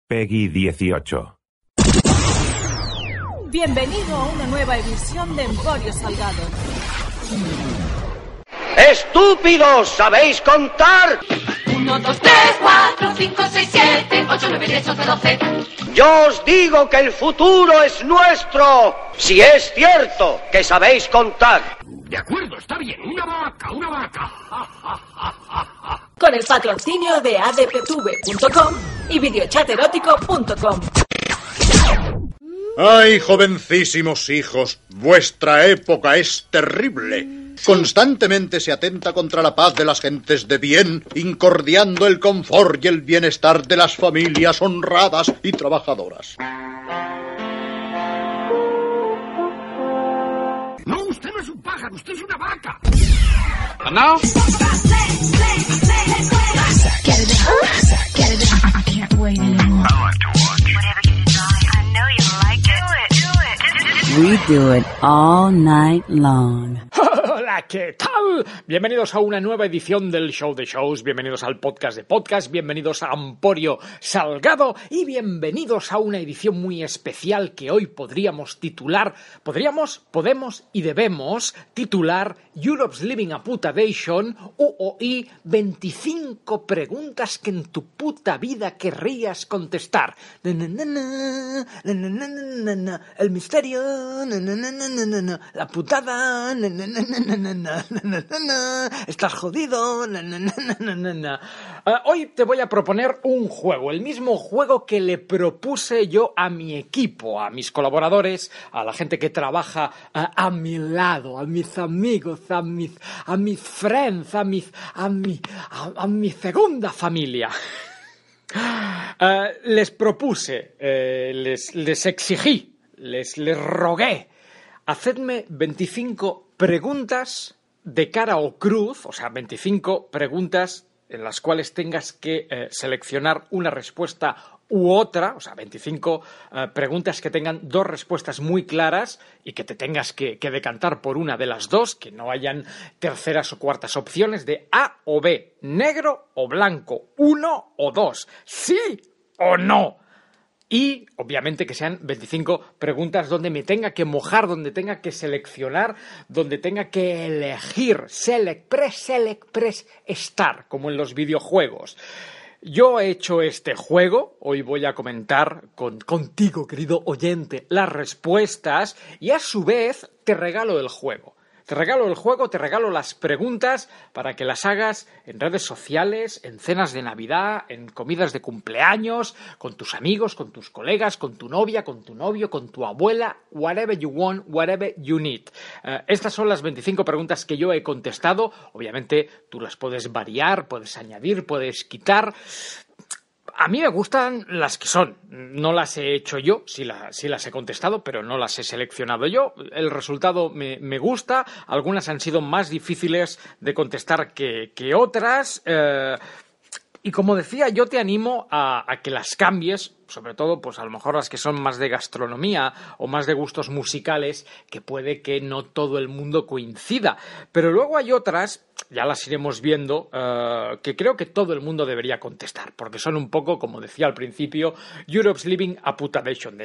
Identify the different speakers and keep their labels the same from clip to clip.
Speaker 1: Peggy 18.
Speaker 2: Bienvenido a una nueva edición de Emporio Salgado.
Speaker 3: ¡Estúpidos! ¿Sabéis contar?
Speaker 4: 1, 2, 3, 4, 5, 6, 7, 8, 9, 10, 11, 12.
Speaker 3: Yo os digo que el futuro es nuestro, si es cierto que sabéis contar.
Speaker 5: De acuerdo, está bien. Una vaca, una vaca.
Speaker 2: Con el patrocinio de adptv.com y videochaterótico.com.
Speaker 6: ¡Ay, jovencísimos hijos! Vuestra época es terrible. Constantemente se atenta contra la paz de las gentes de bien, incordiando el confort y el bienestar de las familias honradas y trabajadoras.
Speaker 5: No, usted no es un pájaro, usted es una vaca.
Speaker 7: And now?
Speaker 8: I can't wait anymore.
Speaker 7: I like to watch.
Speaker 9: Whatever you decide, I know you like it. Do it.
Speaker 10: We do it all night long.
Speaker 11: Hola, ¿qué tal? Bienvenidos a una nueva edición del Show de Shows, bienvenidos al podcast de podcast, bienvenidos a Emporio Salgado y bienvenidos a una edición muy especial que hoy podemos y debemos titular Europe's Living a Putation UOI 25 preguntas que en tu puta vida querrías contestar. El misterio, la putada, estás jodido. Hoy te voy a proponer un juego, el mismo juego que le propuse yo a mi equipo, a mis colaboradores, a la gente que trabaja a mi lado, a mis amigos, a mis friends, a mi segunda familia. Les propuse, les exigí, les rogué, hacedme 25 preguntas de cara o cruz, o sea, 25 preguntas en las cuales tengas que seleccionar una respuesta u otra, o sea, 25 preguntas que tengan dos respuestas muy claras y que te tengas que decantar por una de las dos, que no hayan terceras o cuartas opciones de A o B, negro o blanco, uno o dos, sí o no. Y, obviamente, que sean 25 preguntas donde me tenga que mojar, donde tenga que seleccionar, donde tenga que elegir, select, press, estar, como en los videojuegos. Yo he hecho este juego, hoy voy a comentar contigo, querido oyente, las respuestas y a su vez te regalo el juego. Te regalo el juego, te regalo las preguntas para que las hagas en redes sociales, en cenas de Navidad, en comidas de cumpleaños, con tus amigos, con tus colegas, con tu novia, con tu novio, con tu abuela, whatever you want, whatever you need. Estas son las 25 preguntas que yo he contestado. Obviamente tú las puedes variar, puedes añadir, puedes quitar. A mí me gustan las que son, no las he hecho yo, sí las he contestado, pero no las he seleccionado yo. El resultado me gusta, algunas han sido más difíciles de contestar que otras. Y como decía, yo te animo a que las cambies, sobre todo, pues a lo mejor las que son más de gastronomía o más de gustos musicales, que puede que no todo el mundo coincida. Pero luego hay otras, ya las iremos viendo, que creo que todo el mundo debería contestar, porque son un poco, como decía al principio, Europe's Living a Putation.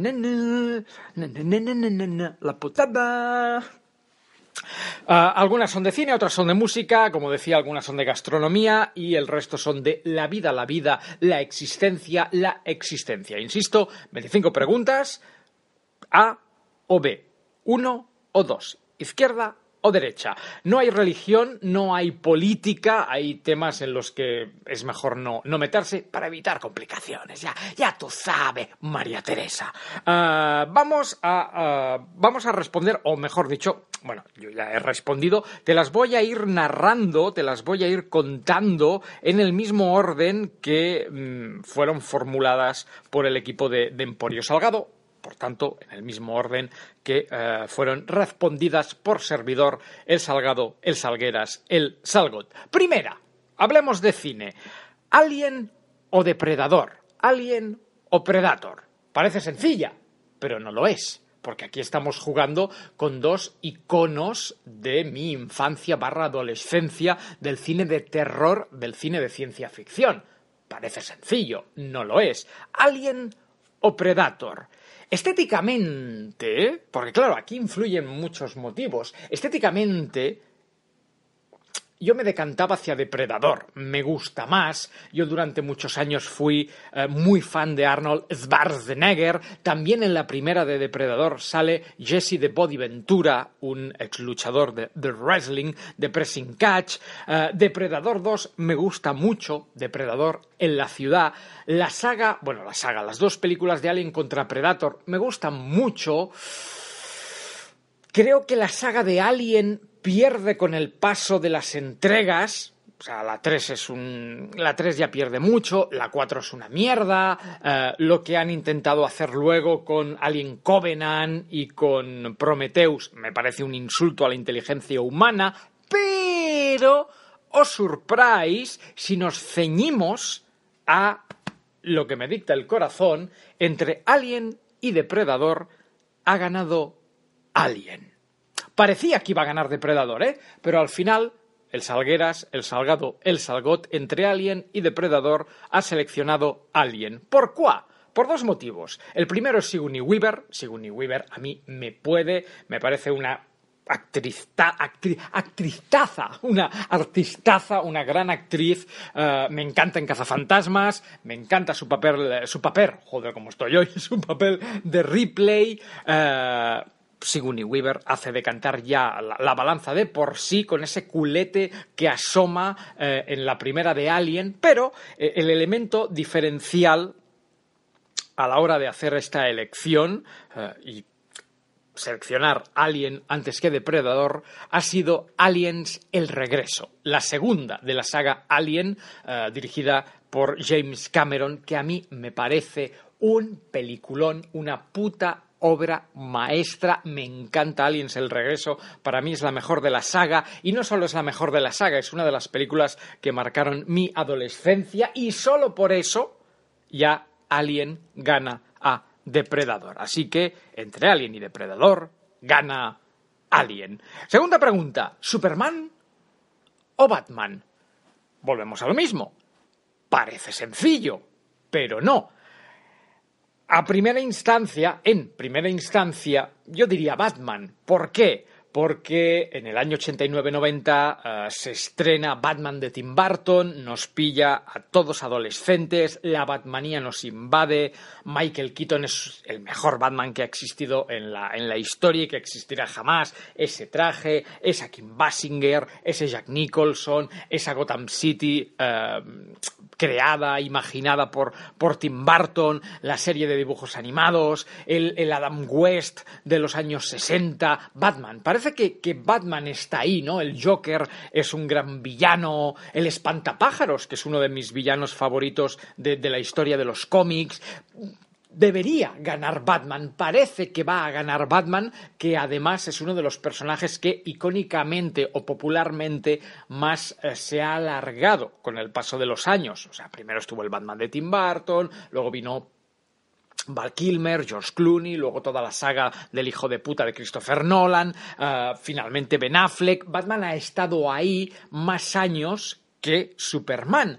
Speaker 11: La putada. Algunas son de cine, otras son de música, como decía, algunas son de gastronomía y el resto son de la vida, la existencia. Insisto, 25 preguntas, A o B, 1 o 2, izquierda o derecha. No hay religión, no hay política, hay temas en los que es mejor no meterse para evitar complicaciones. Ya tú sabes, María Teresa. Vamos a responder, o mejor dicho, bueno, yo ya he respondido, te las voy a ir narrando, te las voy a ir contando en el mismo orden que fueron formuladas por el equipo de Emporio Salgado. Por tanto, en el mismo orden que fueron respondidas por servidor, el Salgado, el Salgueras, el Salgot. Primera, hablemos de cine. ¿Alien o Depredador? ¿Alien o Predator? Parece sencilla, pero no lo es, porque aquí estamos jugando con dos iconos de mi infancia / adolescencia del cine de terror, del cine de ciencia ficción. Parece sencillo, no lo es. ¿Alien o Predator? Estéticamente, porque claro, aquí influyen muchos motivos. Estéticamente, yo me decantaba hacia Depredador, me gusta más. Yo durante muchos años fui muy fan de Arnold Schwarzenegger. También en la primera de Depredador sale Jesse the Body Ventura, un ex luchador de wrestling, de pressing catch. Depredador 2 me gusta mucho, Depredador en la ciudad. Las dos películas de Alien contra Predator me gustan mucho. Creo que la saga de Alien pierde con el paso de las entregas. O sea, la 3 ya pierde mucho, la 4 es una mierda. Lo que han intentado hacer luego con Alien Covenant y con Prometheus me parece un insulto a la inteligencia humana, pero, oh surprise, si nos ceñimos a lo que me dicta el corazón, entre Alien y Depredador ha ganado Alien. Parecía que iba a ganar Depredador, pero al final el Salgueras, el Salgado, el Salgot, entre Alien y Depredador ha seleccionado Alien. ¿Por qué? Por dos motivos. El primero es Sigourney Weaver. Sigourney Weaver a mí me parece una actrizaza, una artistaza, una gran actriz. Me encanta en Cazafantasmas, me encanta su papel, joder, como estoy hoy, su papel de Ripley. Sigourney Weaver hace decantar ya la balanza de por sí con ese culete que asoma en la primera de Alien, pero el elemento diferencial a la hora de hacer esta elección y seleccionar Alien antes que Depredador ha sido Aliens El Regreso, la segunda de la saga Alien, dirigida por James Cameron, que a mí me parece un peliculón, una puta obra maestra. Me encanta Aliens El Regreso, para mí es la mejor de la saga, y no solo es la mejor de la saga, es una de las películas que marcaron mi adolescencia, y solo por eso ya Alien gana a Depredador. Así que entre Alien y Depredador gana Alien. Segunda pregunta, ¿Superman o Batman? Volvemos a lo mismo. Parece sencillo, pero no. En primera instancia, yo diría Batman. ¿Por qué? Porque en el año 89-90 se estrena Batman de Tim Burton, nos pilla a todos adolescentes, la Batmanía nos invade, Michael Keaton es el mejor Batman que ha existido en la historia y que existirá jamás, ese traje, esa Kim Basinger, ese Jack Nicholson, esa Gotham City creada, imaginada por Tim Burton, la serie de dibujos animados, el Adam West de los años 60, Batman. Parece que Batman está ahí, ¿no? El Joker es un gran villano, el Espantapájaros, que es uno de mis villanos favoritos de la historia de los cómics. Debería ganar Batman, parece que va a ganar Batman, que además es uno de los personajes que icónicamente o popularmente más se ha alargado con el paso de los años. O sea, primero estuvo el Batman de Tim Burton, luego vino Val Kilmer, George Clooney, luego toda la saga del hijo de puta de Christopher Nolan, finalmente Ben Affleck. Batman ha estado ahí más años que Superman,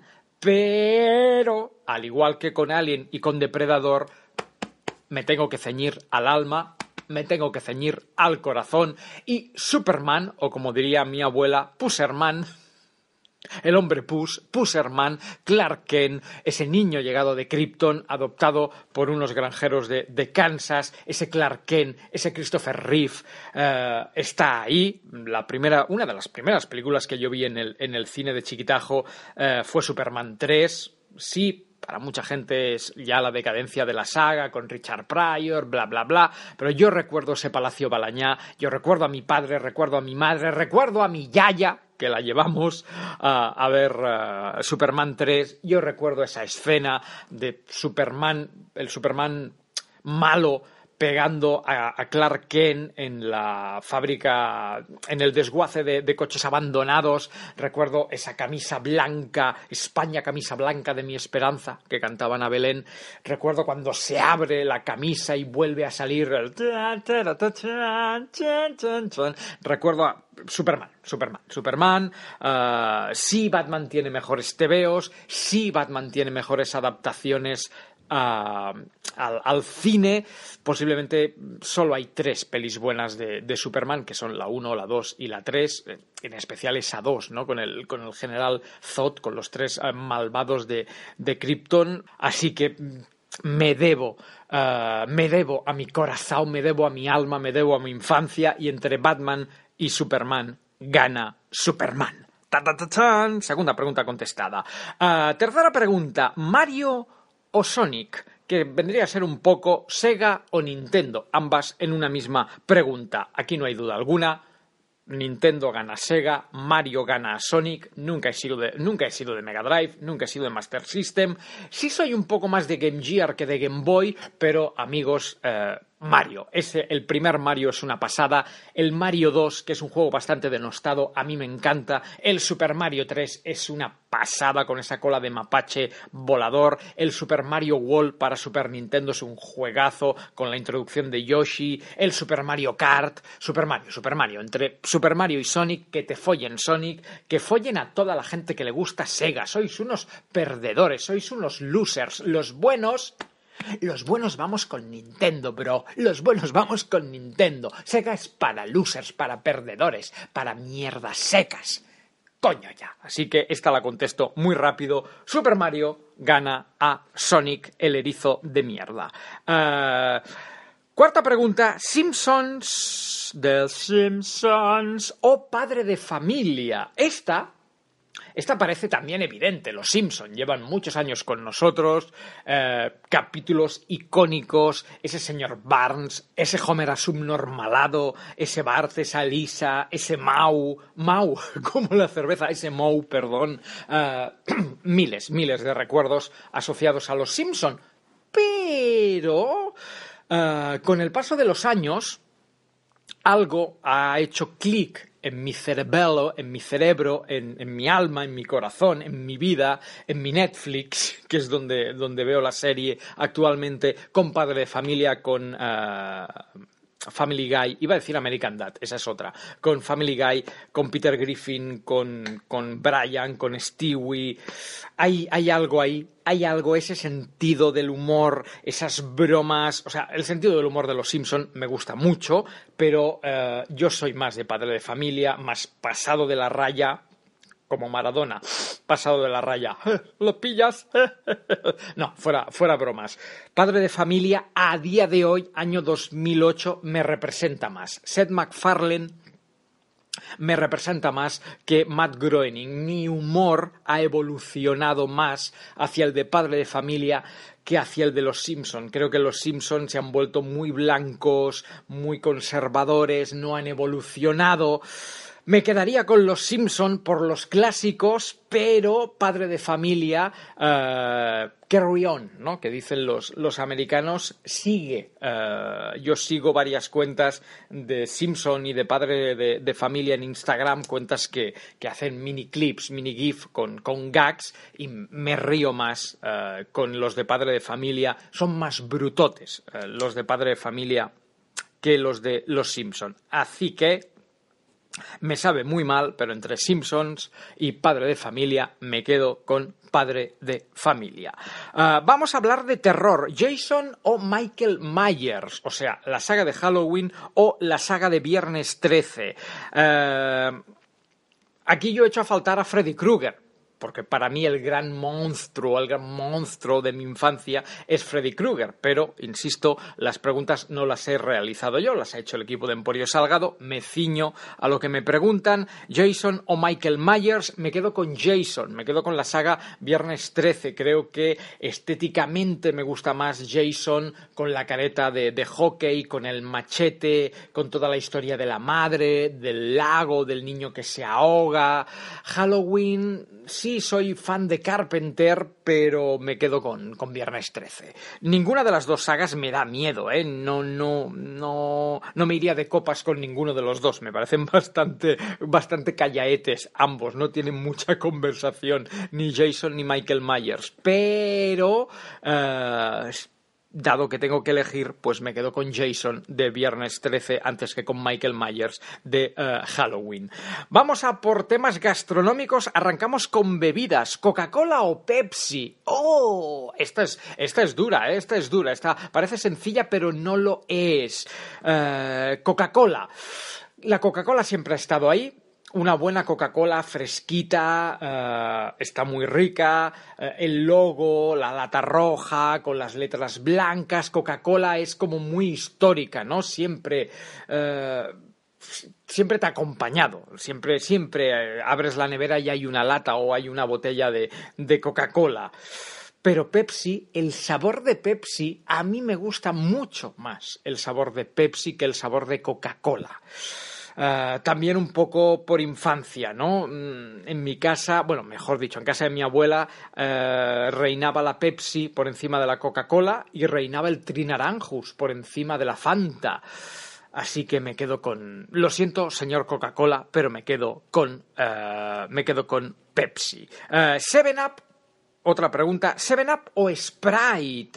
Speaker 11: pero al igual que con Alien y con Depredador, me tengo que ceñir al alma, me tengo que ceñir al corazón, y Superman, o como diría mi abuela, Pusserman, el hombre Pusserman, Clark Kent, ese niño llegado de Krypton, adoptado por unos granjeros de Kansas, ese Clark Kent, ese Christopher Reeve, está ahí. Una de las primeras películas que yo vi en el cine de chiquitajo fue Superman 3, sí. Para mucha gente es ya la decadencia de la saga, con Richard Pryor, bla, bla, bla. Pero yo recuerdo ese Palacio Balañá, yo recuerdo a mi padre, recuerdo a mi madre, recuerdo a mi yaya, que la llevamos a ver Superman 3. Yo recuerdo esa escena de Superman, el Superman malo, pegando a Clark Kent en la fábrica, en el desguace de coches abandonados. Recuerdo esa camisa blanca, España, camisa blanca de mi esperanza, que cantaban a Belén. Recuerdo cuando se abre la camisa y vuelve a salir el... Recuerdo a Superman. Sí, Batman tiene mejores tebeos, sí, Batman tiene mejores adaptaciones al cine. Posiblemente solo hay 3 pelis buenas de Superman, que son la 1, la 2 y la 3, en especial esa 2, ¿no? Con el general Zod, con los 3 malvados de Krypton. Así que me debo a mi corazón, me debo a mi alma, me debo a mi infancia, y entre Batman y Superman gana Superman. ¡Ta-ta-ta-tan! Segunda pregunta contestada. Tercera pregunta, ¿Mario o Sonic? Que vendría a ser un poco Sega o Nintendo, ambas en una misma pregunta. Aquí no hay duda alguna. Nintendo gana a Sega, Mario gana a Sonic. Nunca he sido de Mega Drive, nunca he sido de Master System. Sí soy un poco más de Game Gear que de Game Boy, pero amigos, Mario. El primer Mario es una pasada. El Mario 2, que es un juego bastante denostado, a mí me encanta. El Super Mario 3 es una pasada con esa cola de mapache volador. El Super Mario World para Super Nintendo es un juegazo con la introducción de Yoshi. El Super Mario Kart. Super Mario. Entre Super Mario y Sonic, que te follen Sonic, que follen a toda la gente que le gusta Sega. Sois unos perdedores, sois unos losers. Los buenos vamos con Nintendo, bro. Los buenos vamos con Nintendo. Sega es para losers, para perdedores, para mierdas secas. Coño ya. Así que esta la contesto muy rápido. Super Mario gana a Sonic, el erizo de mierda. Cuarta pregunta. ¿Simpsons, The Simpsons o Padre de Familia? Esta parece también evidente. Los Simpson llevan muchos años con nosotros, capítulos icónicos, ese señor Barnes, ese Homer subnormalado, ese Bart, esa Lisa, ese Mau, como la cerveza, ese Moe, perdón, miles de recuerdos asociados a los Simpson. Pero con el paso de los años, algo ha hecho clic en mi cerebelo, en mi alma, en mi corazón, en mi vida, en mi Netflix, que es donde veo la serie actualmente, con Padre de Familia, con Family Guy, iba a decir American Dad, esa es otra, con Family Guy, con Peter Griffin, con Brian, con Stewie. Hay algo ahí, ese sentido del humor, esas bromas, o sea, el sentido del humor de los Simpson me gusta mucho, pero yo soy más de Padre de Familia, más pasado de la raya, como Maradona, pasado de la raya. ¿Lo pillas? No, fuera bromas. Padre de Familia, a día de hoy, año 2008, me representa más. Seth MacFarlane me representa más que Matt Groening. Mi humor ha evolucionado más hacia el de Padre de Familia que hacia el de los Simpson. Creo que los Simpson se han vuelto muy blancos, muy conservadores, no han evolucionado. Me quedaría con los Simpson por los clásicos, pero Padre de Familia, carry on, ¿no? Que dicen los americanos, sigue. Yo sigo varias cuentas de Simpson y de Padre de Familia en Instagram, cuentas que hacen mini clips, mini gif con gags, y me río más con los de Padre de Familia. Son más brutotes los de Padre de Familia que los de los Simpson. Así que me sabe muy mal, pero entre Simpsons y Padre de Familia me quedo con Padre de Familia. Vamos a hablar de terror. ¿Jason o Michael Myers? O sea, la saga de Halloween o la saga de Viernes 13. Aquí yo he hecho a faltar a Freddy Krueger, porque para mí el gran monstruo de mi infancia es Freddy Krueger, pero, insisto, las preguntas no las he realizado yo, las ha hecho el equipo de Emporio Salgado, me ciño a lo que me preguntan. Jason o Michael Myers, me quedo con Jason, me quedo con la saga Viernes 13, creo que estéticamente me gusta más Jason, con la careta de hockey, con el machete, con toda la historia de la madre, del lago, del niño que se ahoga. Halloween, sí, sí soy fan de Carpenter, pero me quedo con Viernes 13. Ninguna de las dos sagas me da miedo, ¿eh? No me iría de copas con ninguno de los dos. Me parecen bastante callaetes ambos. No tienen mucha conversación, ni Jason ni Michael Myers. Pero dado que tengo que elegir, pues me quedo con Jason de Viernes 13 antes que con Michael Myers de Halloween. Vamos a por temas gastronómicos. Arrancamos con bebidas. ¿Coca-Cola o Pepsi? ¡Oh! Esta es dura, ¿eh? Esta es dura. Esta parece sencilla, pero no lo es. Coca-Cola. La Coca-Cola siempre ha estado ahí. Una buena Coca-Cola fresquita, está muy rica, el logo, la lata roja con las letras blancas. Coca-Cola es como muy histórica, ¿no? Siempre te ha acompañado, siempre abres la nevera y hay una lata o hay una botella de Coca-Cola. Pero Pepsi, el sabor de Pepsi, a mí me gusta mucho más el sabor de Pepsi que el sabor de Coca-Cola. También un poco por infancia, ¿no? En mi casa, bueno, mejor dicho, en casa de mi abuela reinaba la Pepsi por encima de la Coca-Cola y reinaba el Trinaranjus por encima de la Fanta. Así que me quedo con... Lo siento, señor Coca-Cola, pero me quedo con Pepsi. 7-Up. Otra pregunta, ¿7-Up o Sprite?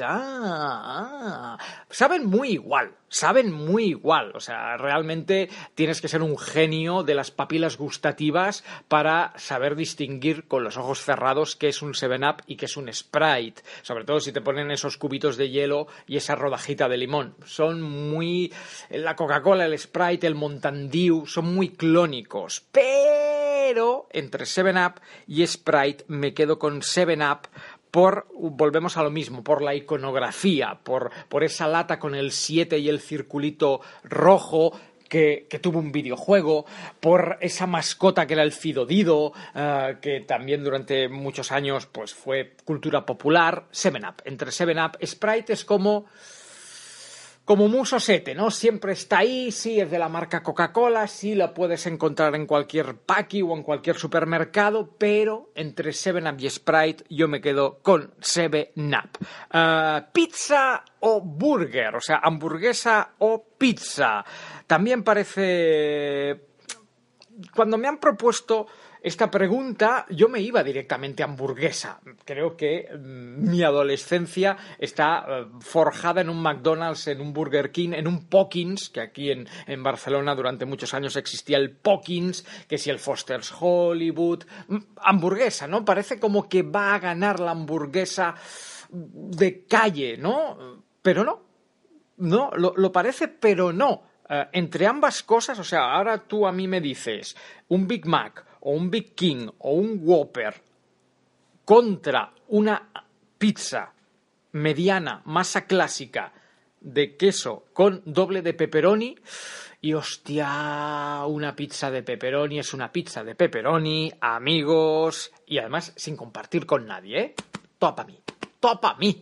Speaker 11: Saben muy igual. O sea, realmente tienes que ser un genio de las papilas gustativas para saber distinguir con los ojos cerrados qué es un 7-Up y qué es un Sprite. Sobre todo si te ponen esos cubitos de hielo y esa rodajita de limón. Son muy... La Coca-Cola, el Sprite, el Mountain Dew son muy clónicos. Pero entre 7-Up y Sprite me quedo con 7-Up volvemos a lo mismo, por la iconografía, por esa lata con el 7 y el circulito rojo que tuvo un videojuego, por esa mascota que era el Fido Dido, que también durante muchos años pues fue cultura popular. 7-Up. Entre 7-Up, Sprite es como Musosete, ¿no? Siempre está ahí, sí, es de la marca Coca-Cola, sí, la puedes encontrar en cualquier paqui o en cualquier supermercado, pero entre 7-Up y Sprite yo me quedo con 7-Up. ¿Pizza o burger? O sea, hamburguesa o pizza. También parece... Cuando me han propuesto esta pregunta, yo me iba directamente a hamburguesa. Creo que mi adolescencia está forjada en un McDonald's, en un Burger King, en un Pokins, que aquí en Barcelona durante muchos años existía el Pokins, que si el Foster's Hollywood. Hamburguesa, ¿no? Parece como que va a ganar la hamburguesa de calle, ¿no? Pero no. No, lo parece, pero no. Entre ambas cosas, o sea, ahora tú a mí me dices un Big Mac o un Big King o un Whopper contra una pizza mediana, masa clásica de queso con doble de pepperoni y hostia, una pizza de pepperoni es una pizza de pepperoni, amigos, y además sin compartir con nadie, ¿eh? Topa mí.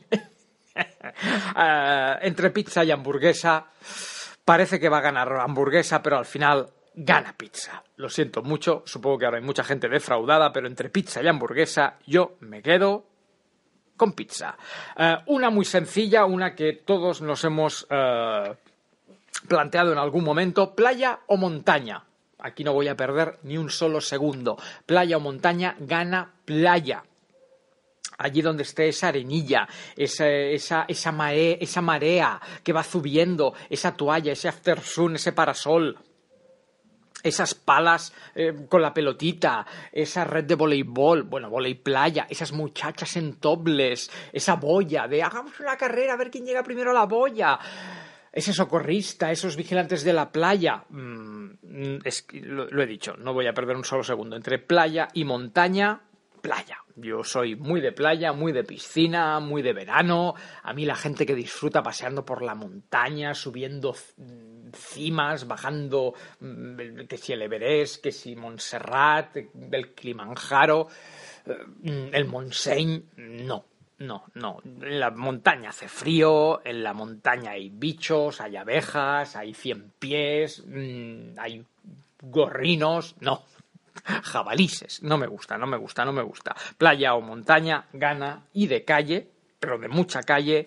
Speaker 11: Entre pizza y hamburguesa parece que va a ganar hamburguesa, pero al final gana pizza. Lo siento mucho, supongo que ahora hay mucha gente defraudada, pero entre pizza y hamburguesa yo me quedo con pizza. Una muy sencilla, una que todos nos hemos planteado en algún momento, playa o montaña. Aquí no voy a perder ni un solo segundo. Playa o montaña, gana playa. Allí donde esté esa arenilla, esa marea que va subiendo, esa toalla, ese aftersun, ese parasol, esas palas con la pelotita, esa red de voleibol, bueno, playa, esas muchachas en topless, esa boya de hagamos una carrera a ver quién llega primero a la boya. Ese socorrista, esos vigilantes de la playa. Lo he dicho, no voy a perder un solo segundo. Entre playa y montaña, playa. Yo soy muy de playa, muy de piscina, muy de verano. A mí la gente que disfruta paseando por la montaña, subiendo cimas, bajando, que si el Everest, que si Montserrat, el Kilimanjaro, el Montseny, no. En la montaña hace frío, en la montaña hay bichos, hay abejas, hay 100 pies, hay gorrinos, no. Jabalises, no me gusta. Playa o montaña, gana, y de calle, pero de mucha calle,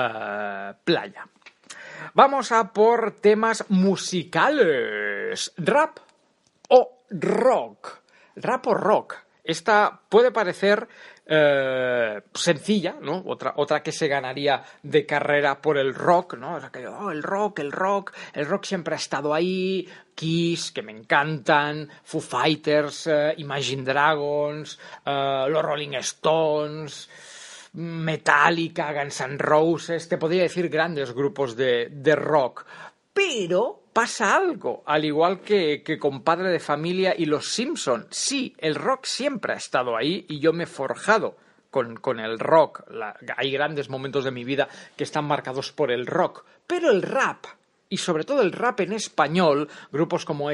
Speaker 11: playa. Vamos a por temas musicales. ¿Rap o rock? ¿Rap o rock? Esta puede parecer sencilla, ¿no? Otra que se ganaría de carrera por el rock, ¿no? O sea, que el rock siempre ha estado ahí. Kiss, que me encantan, Foo Fighters, Imagine Dragons, los Rolling Stones, Metallica, Guns N' Roses, te podría decir grandes grupos de rock. Pero pasa algo, al igual que con Padre de Familia y Los Simpson. Sí, el rock siempre ha estado ahí y yo me he forjado con el rock. Hay grandes momentos de mi vida que están marcados por el rock. Pero el rap, y sobre todo el rap en español, grupos como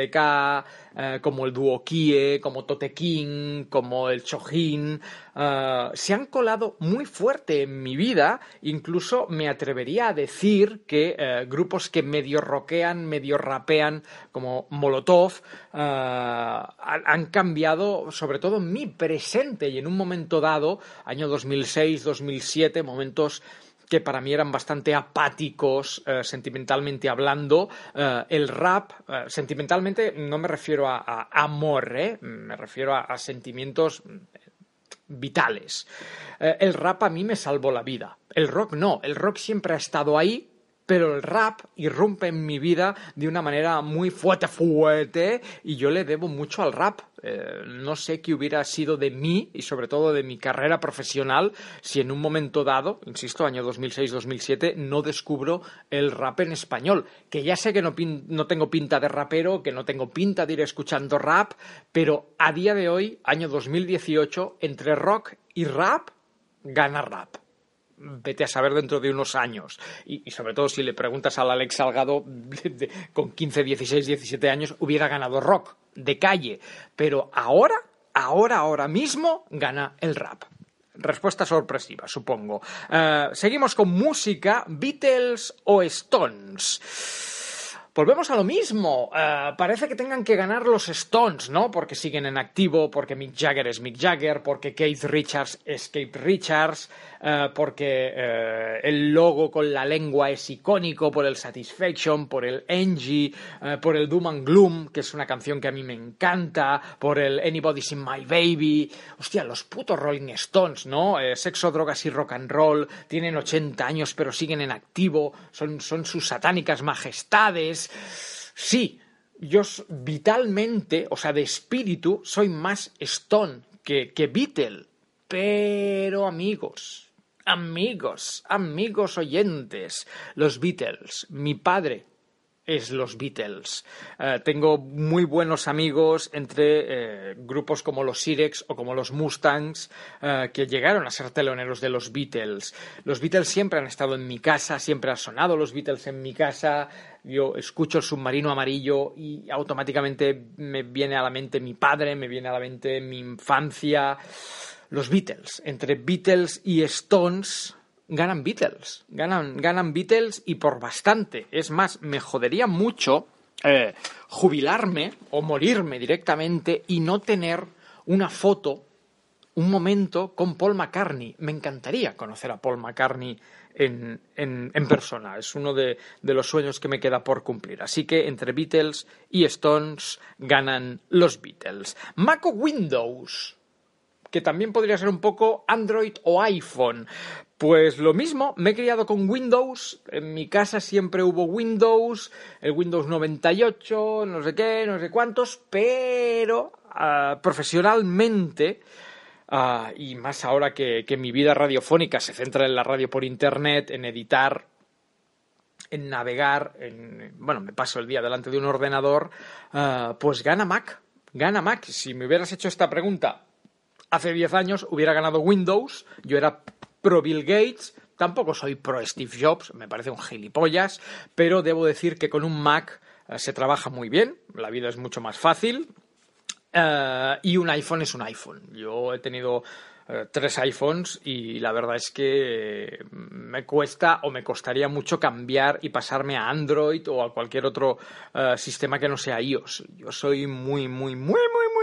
Speaker 11: SFDK, como el Dúo Kie, como Tote King, como el Chojin, se han colado muy fuerte en mi vida. Incluso me atrevería a decir que grupos que medio rockean, medio rapean, como Molotov, han cambiado sobre todo mi presente, y en un momento dado, año 2006, 2007, momentos que para mí eran bastante apáticos, sentimentalmente hablando. El rap, sentimentalmente no me refiero a amor, me refiero a sentimientos vitales. El rap a mí me salvó la vida. El rock no, el rock siempre ha estado ahí, pero el rap irrumpe en mi vida de una manera muy fuerte, y yo le debo mucho al rap. No sé qué hubiera sido de mí y sobre todo de mi carrera profesional si en un momento dado, insisto, año 2006-2007, no descubro el rap en español. Que ya sé que no tengo pinta de rapero, que no tengo pinta de ir escuchando rap, pero a día de hoy, año 2018, entre rock y rap, gana rap. Vete a saber dentro de unos años. Y sobre todo si le preguntas al Alex Salgado con 15, 16, 17 años, hubiera ganado rock de calle. Pero ahora mismo gana el rap. Respuesta sorpresiva, supongo. Seguimos con música. ¿Beatles o Stones? Volvemos a lo mismo. Parece que tengan que ganar los Stones, ¿no? Porque siguen en activo, porque Mick Jagger es Mick Jagger, porque Keith Richards es Keith Richards, porque el logo con la lengua es icónico, por el Satisfaction, por el Angie, por el Doom and Gloom, que es una canción que a mí me encanta, por el Anybody's in My Baby. Hostia, los putos Rolling Stones, ¿no? Sexo, drogas y rock and roll. Tienen 80 años, pero siguen en activo. Son sus satánicas majestades. Sí, yo vitalmente, o sea, de espíritu, soy más Stone que Beatle. Pero amigos oyentes, los Beatles, mi padre es los Beatles. Tengo muy buenos amigos entre grupos como los Sirex o como los Mustangs, que llegaron a ser teloneros de los Beatles. Los Beatles siempre han estado en mi casa, siempre han sonado los Beatles en mi casa. Yo escucho el Submarino Amarillo y automáticamente me viene a la mente mi padre, me viene a la mente mi infancia. Los Beatles, entre Beatles y Stones, ganan Beatles. Ganan Beatles y por bastante. Es más, me jodería mucho jubilarme o morirme directamente y no tener una foto, un momento con Paul McCartney. Me encantaría conocer a Paul McCartney en persona. Es uno de los sueños que me queda por cumplir. Así que entre Beatles y Stones ganan los Beatles. Mac o Windows, que también podría ser un poco Android o iPhone. Pues lo mismo, me he criado con Windows, en mi casa siempre hubo Windows, el Windows 98, no sé qué, no sé cuántos, pero profesionalmente, y más ahora que mi vida radiofónica se centra en la radio por internet, en editar, en navegar, me paso el día delante de un ordenador, pues gana Mac. Si me hubieras hecho esta pregunta hace 10 años, hubiera ganado Windows. Yo era pro Bill Gates, tampoco soy pro Steve Jobs, me parece un gilipollas, pero debo decir que con un Mac se trabaja muy bien, la vida es mucho más fácil, y un iPhone es un iPhone. Yo he tenido 3 iPhones y la verdad es que me cuesta o me costaría mucho cambiar y pasarme a Android o a cualquier otro sistema que no sea iOS. Yo soy muy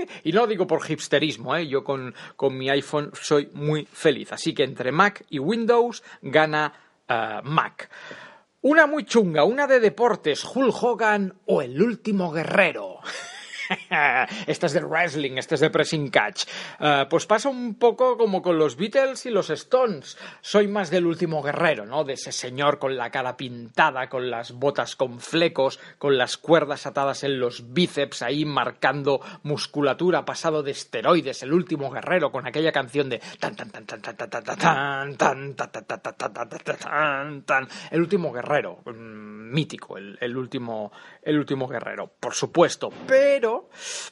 Speaker 11: y no lo digo por hipsterismo, yo con mi iPhone soy muy feliz. Así que entre Mac y Windows gana Mac. Una muy chunga, una de deportes, Hulk Hogan o el último guerrero. Esta es de wrestling, esta es de pressing catch. Pues pasa un poco como con los Beatles y los Stones. Soy más del último guerrero, ¿no? De ese señor con la cara pintada, con las botas con flecos, con las cuerdas atadas en los bíceps, ahí marcando musculatura, pasado de esteroides, el último guerrero, con aquella canción de tan tan tan tan tan tan tan tan tan tan tan tan. El último guerrero, mítico, el último guerrero, por supuesto, pero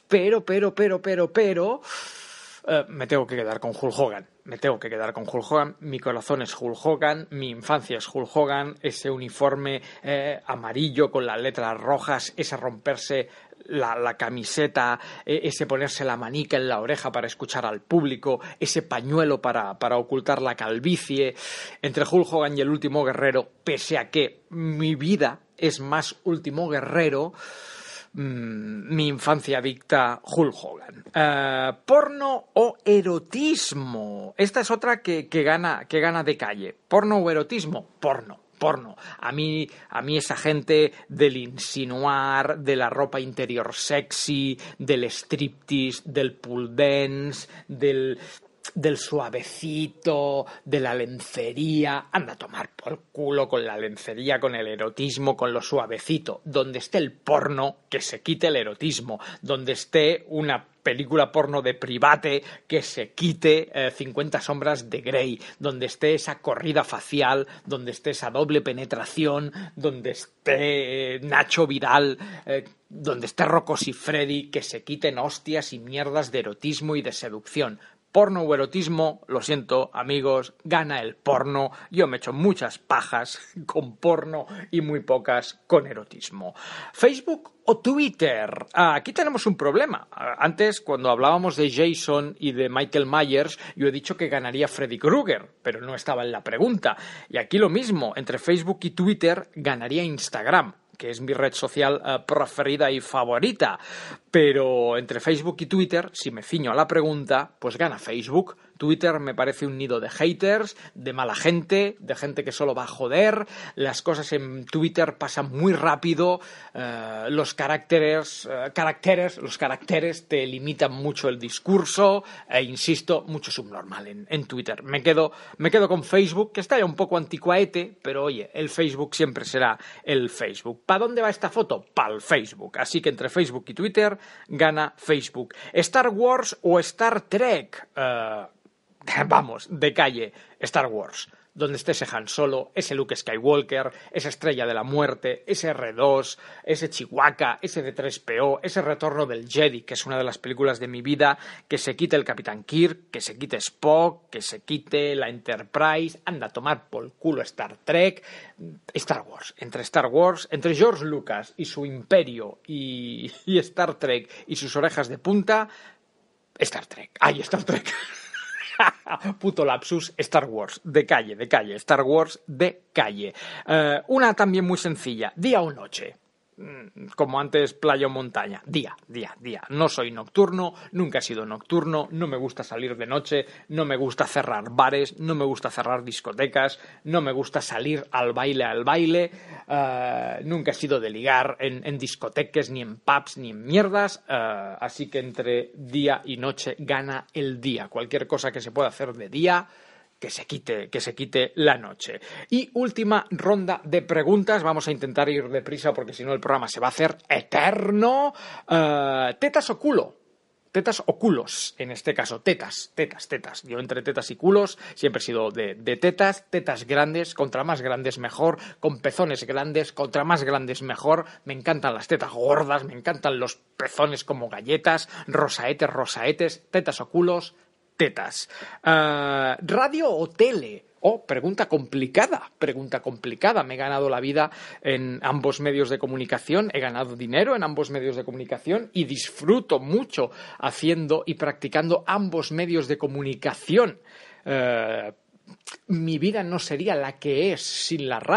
Speaker 11: me tengo que quedar con Hulk Hogan. Mi corazón es Hulk Hogan, mi infancia es Hulk Hogan, ese uniforme amarillo con las letras rojas, ese romperse la camiseta, ese ponerse la manica en la oreja para escuchar al público, ese pañuelo para ocultar la calvicie. Entre Hulk Hogan y el último guerrero, pese a que mi vida es más último guerrero, mi infancia dicta Hulk Hogan. Porno o erotismo. Esta es otra que gana de calle. Porno o erotismo. Porno. A mí esa gente del insinuar, de la ropa interior sexy, del striptease, del pool dance, del suavecito, de la lencería. Anda a tomar por culo con la lencería, con el erotismo, con lo suavecito. Donde esté el porno, que se quite el erotismo. Donde esté una película porno de Private, que se quite 50 sombras de Grey. Donde esté esa corrida facial, donde esté esa doble penetración, donde esté Nacho Vidal, donde esté Rocco Siffredi, que se quiten hostias y mierdas de erotismo y de seducción. Porno o erotismo, lo siento, amigos, gana el porno. Yo me echo muchas pajas con porno y muy pocas con erotismo. ¿Facebook o Twitter? Aquí tenemos un problema. Antes, cuando hablábamos de Jason y de Michael Myers, yo he dicho que ganaría Freddy Krueger, pero no estaba en la pregunta. Y aquí lo mismo, entre Facebook y Twitter ganaría Instagram, que es mi red social preferida y favorita. Pero entre Facebook y Twitter, si me ciño a la pregunta, pues gana Facebook. Twitter me parece un nido de haters, de mala gente, de gente que solo va a joder. Las cosas en Twitter pasan muy rápido. Los caracteres te limitan mucho el discurso. Insisto, mucho subnormal en Twitter. Me quedo con Facebook, que está ya un poco anticuaete, pero oye, el Facebook siempre será el Facebook. ¿Para dónde va esta foto? Para el Facebook. Así que entre Facebook y Twitter gana Facebook. ¿Star Wars o Star Trek? Vamos, de calle, Star Wars. Donde esté ese Han Solo, ese Luke Skywalker, esa Estrella de la Muerte, ese R2, ese Chewbacca, ese D3PO, ese Retorno del Jedi, que es una de las películas de mi vida, que se quite el Capitán Kirk, que se quite Spock, que se quite la Enterprise, anda a tomar por culo Star Trek, Star Wars, entre George Lucas y su imperio y Star Trek y sus orejas de punta, Star Trek. Puto lapsus, Star Wars, de calle, Star Wars de calle. Una también muy sencilla, día o noche. Como antes, playa o montaña. Día. No soy nocturno, nunca he sido nocturno, no me gusta salir de noche, no me gusta cerrar bares, no me gusta cerrar discotecas, no me gusta salir al baile. Nunca he sido de ligar en discotecas, ni en pubs, ni en mierdas. Así que entre día y noche gana el día. Cualquier cosa que se pueda hacer de día, que se quite la noche. Y última ronda de preguntas. Vamos a intentar ir deprisa porque si no el programa se va a hacer eterno. ¿Tetas o culo? Tetas o culos, en este caso, tetas. Yo entre tetas y culos siempre he sido de tetas grandes, contra más grandes mejor, con pezones grandes, contra más grandes mejor. Me encantan las tetas gordas, me encantan los pezones como galletas, rosaetes, tetas o culos, tetas. ¿Radio o tele? Pregunta complicada. Me he ganado la vida en ambos medios de comunicación, he ganado dinero en ambos medios de comunicación y disfruto mucho haciendo y practicando ambos medios de comunicación. Mi vida no sería la que es sin la radio. O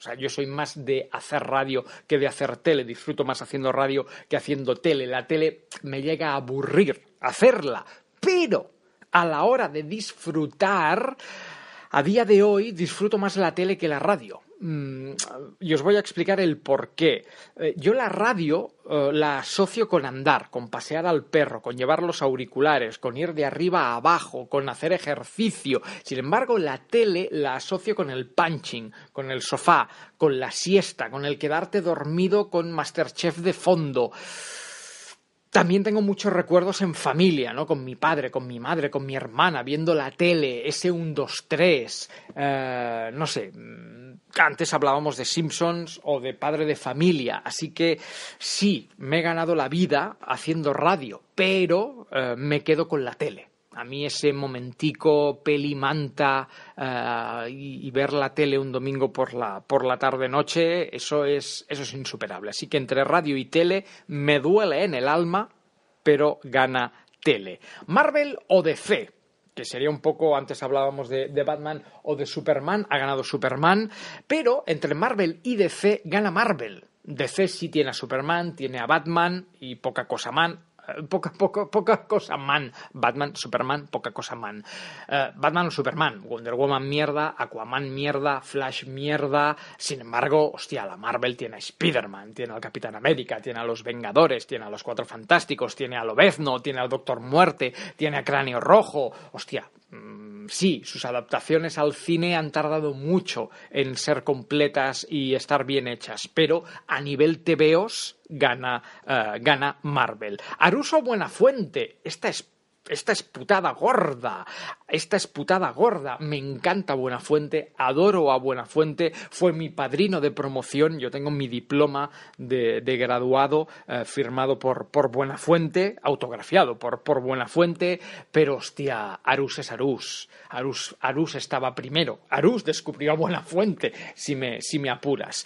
Speaker 11: sea, yo soy más de hacer radio que de hacer tele. Disfruto más haciendo radio que haciendo tele. La tele me llega a aburrir hacerla, pero a la hora de disfrutar, a día de hoy disfruto más la tele que la radio. Y os voy a explicar el por qué. Yo la radio la asocio con andar, con pasear al perro, con llevar los auriculares, con ir de arriba a abajo, con hacer ejercicio. Sin embargo, la tele la asocio con el punching, con el sofá, con la siesta, con el quedarte dormido con MasterChef de fondo. También tengo muchos recuerdos en familia, ¿no? Con mi padre, con mi madre, con mi hermana, viendo la tele, ese 1, 2, 3, no sé, antes hablábamos de Simpsons o de Padre de Familia, así que sí, me he ganado la vida haciendo radio, pero me quedo con la tele. A mí ese momentico peli manta y ver la tele un domingo por la tarde-noche, eso es insuperable. Así que entre radio y tele me duele en el alma, pero gana tele. ¿Marvel o DC? Que sería un poco, antes hablábamos de Batman o de Superman, ha ganado Superman, pero entre Marvel y DC gana Marvel. DC sí tiene a Superman, tiene a Batman y poca cosa man. Poca cosa man. Batman, Superman, poca cosa man. Batman o Superman, Wonder Woman mierda, Aquaman mierda, Flash mierda. Sin embargo, hostia, la Marvel tiene a Spider-Man, tiene al Capitán América, tiene a los Vengadores, tiene a los Cuatro Fantásticos, tiene a Lobezno, tiene al Doctor Muerte, tiene a Cráneo Rojo. Hostia, sí, sus adaptaciones al cine han tardado mucho en ser completas y estar bien hechas, pero a nivel tebeos gana Marvel. Aruso Buenafuente, esta es putada gorda. Me encanta Buenafuente, adoro a Buenafuente, fue mi padrino de promoción, yo tengo mi diploma de graduado firmado por Buenafuente, autografiado por Buenafuente, pero hostia, Arús es Arús. Arús estaba primero, Arús descubrió a Buenafuente, si me apuras.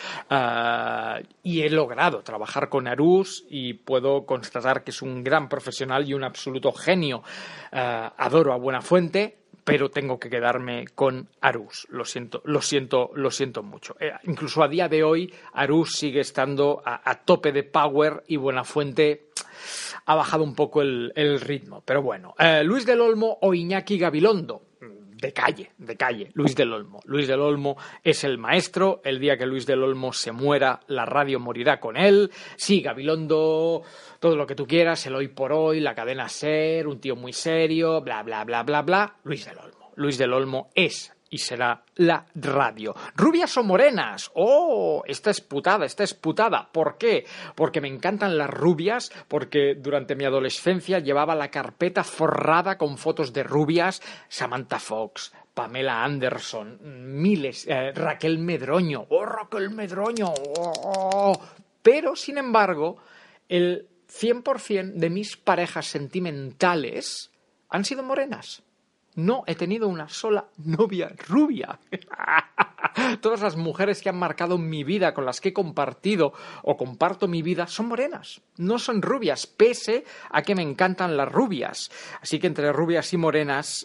Speaker 11: Y he logrado trabajar con Arús y puedo constatar que es un gran profesional y un absoluto genio. Adoro a Buenafuente, pero tengo que quedarme con Arús. Lo siento mucho. Incluso a día de hoy, Arús sigue estando a tope de power y Buenafuente ha bajado un poco el ritmo. Pero bueno, Luis del Olmo o Iñaki Gabilondo. De calle, Luis del Olmo. Luis del Olmo es el maestro. El día que Luis del Olmo se muera, la radio morirá con él. Sí, Gabilondo, todo lo que tú quieras, el Hoy por Hoy, la cadena SER, un tío muy serio, bla, bla, bla, bla, bla. Luis del Olmo. Luis del Olmo es y será la radio. ¿Rubias o morenas? ¡Oh! Esta es putada. ¿Por qué? Porque me encantan las rubias, porque durante mi adolescencia llevaba la carpeta forrada con fotos de rubias, Samantha Fox, Pamela Anderson, miles, Raquel Medroño. ¡Oh, Raquel Medroño! ¡Oh! Pero, sin embargo, el 100% de mis parejas sentimentales han sido morenas. No he tenido una sola novia rubia. Todas las mujeres que han marcado mi vida, con las que he compartido o comparto mi vida, son morenas. No son rubias, pese a que me encantan las rubias. Así que entre rubias y morenas,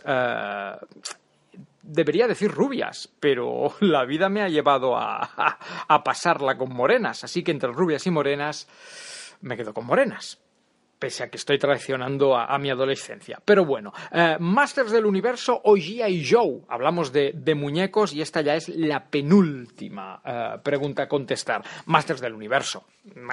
Speaker 11: debería decir rubias, pero la vida me ha llevado a pasarla con morenas. Así que entre rubias y morenas, me quedo con morenas. Pese a que estoy traicionando a mi adolescencia. Pero bueno, Masters del Universo o G.I. Joe. Hablamos de muñecos y esta ya es la penúltima pregunta a contestar. Masters del Universo.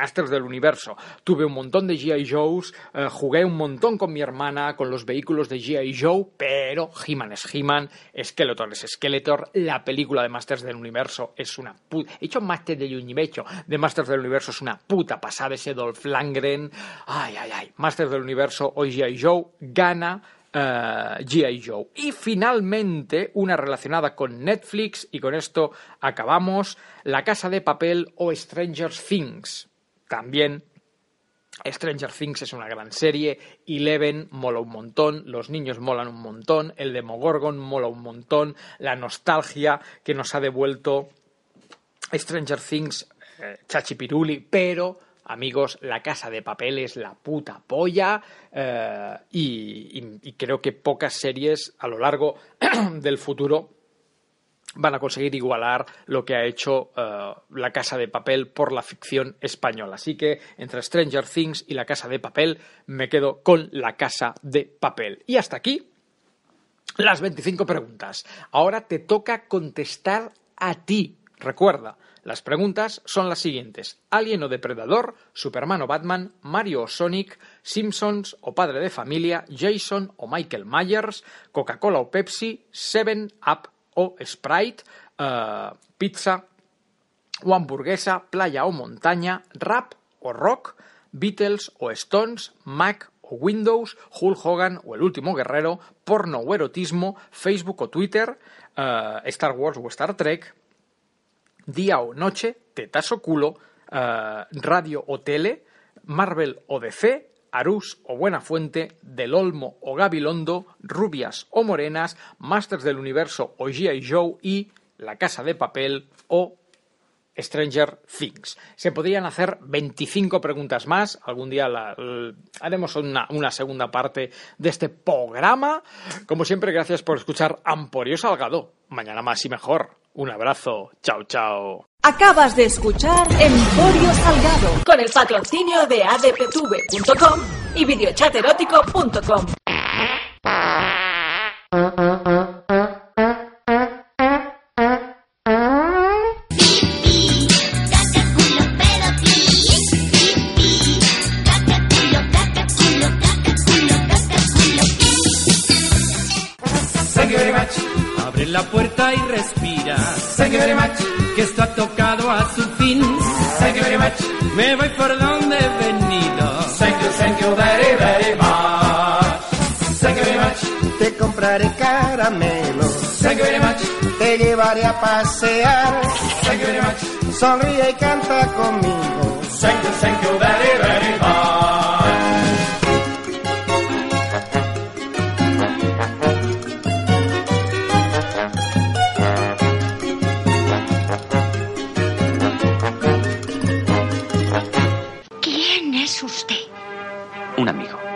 Speaker 11: Tuve un montón de G.I. Joes, jugué un montón con mi hermana, con los vehículos de G.I. Joe, pero He-Man es He-Man, Skeletor es Skeletor. La película de Masters del Universo es una puta... He hecho Masters del Universo. De Masters del Universo es una puta pasada, ese Dolph Lundgren. Ay. Masters del Universo o G.I. Joe, gana G.I. Joe. Y finalmente, una relacionada con Netflix, y con esto acabamos, La Casa de Papel o Stranger Things. También Stranger Things es una gran serie, Eleven mola un montón, los niños molan un montón, el Demogorgon mola un montón, la nostalgia que nos ha devuelto Stranger Things, chachipiruli, pero... Amigos, La Casa de Papel es la puta polla y creo que pocas series a lo largo del futuro van a conseguir igualar lo que ha hecho La Casa de Papel por la ficción española. Así que entre Stranger Things y La Casa de Papel me quedo con La Casa de Papel. Y hasta aquí las 25 preguntas. Ahora te toca contestar a ti. Recuerda, las preguntas son las siguientes: Alien o Depredador, Superman o Batman, Mario o Sonic, Simpsons o Padre de Familia, Jason o Michael Myers, Coca-Cola o Pepsi, 7-Up o Sprite, pizza o hamburguesa, playa o montaña, rap o rock, Beatles o Stones, Mac o Windows, Hulk Hogan o El Último Guerrero, porno o erotismo, Facebook o Twitter, Star Wars o Star Trek, día o noche, tetas o culo, radio o tele, Marvel o DC, Arús o Buenafuente, Del Olmo o Gabilondo, Rubias o Morenas, Masters del Universo o G.I. Joe y La Casa de Papel o Stranger Things. Se podrían hacer 25 preguntas más. Algún día haremos una segunda parte de este programa. Como siempre, gracias por escuchar Emporio Salgado. Mañana más y mejor. Un abrazo. Chao, chao.
Speaker 2: Acabas de escuchar Emporio Salgado
Speaker 4: Con el patrocinio de adptv.com y videochaterótico.com.
Speaker 1: Abre la puerta y respira. Thank you very much. Que esto ha tocado a su fin. Thank you very much. Me voy por donde he venido. Thank you very, very much. Thank you very much.
Speaker 12: Te compraré caramelos.
Speaker 1: Thank you very much.
Speaker 12: Te llevaré a pasear.
Speaker 1: Thank you very much.
Speaker 12: Sonríe y canta conmigo.
Speaker 1: Thank you very, very much.
Speaker 13: ¿Quién es usted?
Speaker 14: Un amigo.